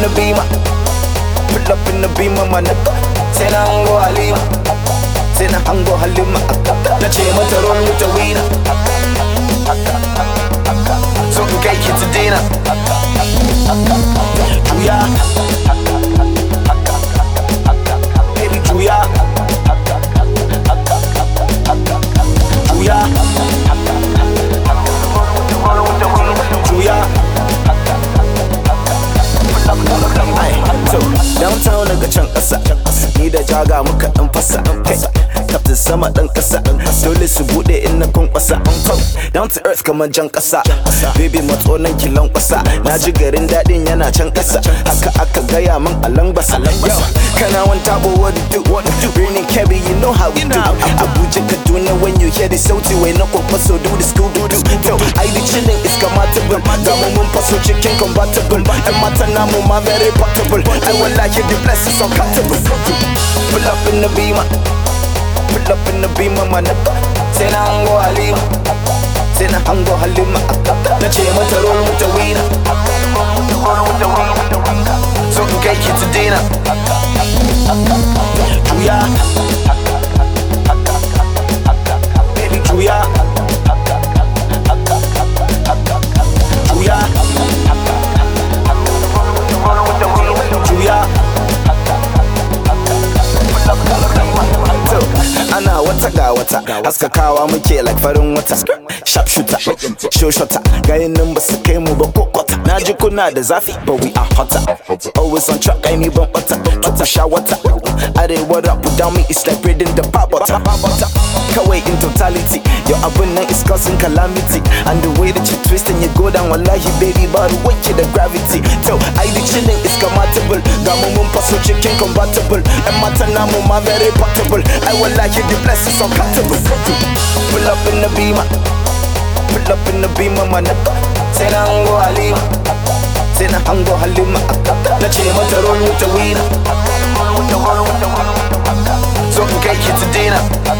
the beamer. Pull up in the beamer, my nigga. Say na hango Halima. Say na hango Halima. Na ce mata roll with the winner. So in kai ki ta dina. Juya. Baby juya. Juya. Juya. So downtown daga can ƙasa, ni da jaga muka ɗan fasa. Kaftin sama ɗan ƙasa, dole su buɗe in na kwankwasa. Down to earth kamar jan ƙasa, baby matso nan kilon ƙasa. Na ji garin daɗin yana can ƙasa, haka aka gaya min a langbasa. Yo, kana wani tabo what to do, birnin Kebbi you know how we do. Abuja Kaduna when you hear the sauti wai na kwakwaso do the school do. To I be chilling it's comfortable, ga mu mun faso cikin compatible. Ɗan mata namu ma very portable, I wallahi the blessings uncountable. Pull up in the beamer, pull up in the beamer, my nigga. Say na hango Halima, say na hango Halima. Na ce mata roll with the winner. So in kai ki ta dina. Juya. Baby juya. Juya. Juya. Ana wata ga wata, haskakawa muke like farin wata. Sharp shooter, show shotter, gayin nan ba su kai mu ba ko kwata. Na ji kuna da zafi, but we are hotter. Always on track, ai ni ban bata. Tuku sha wata, arewa rap without me it's like breading the pop butter. Kawai in totality, your abun nan is causing calamity. And the way that you twist and you go down, wallahi baby, but wait to the gravity. So I be chilling, it's comfortable. Ga mu mun faso cikin compatible. And mata namu ma very portable. I wallahi the blessings uncountable. Pull up in the beamer, pull up in the beamer, my nigga. Say na hango Halima, say na hango Halima. Na ce mata roll with the winner. So in kai ki ta dina.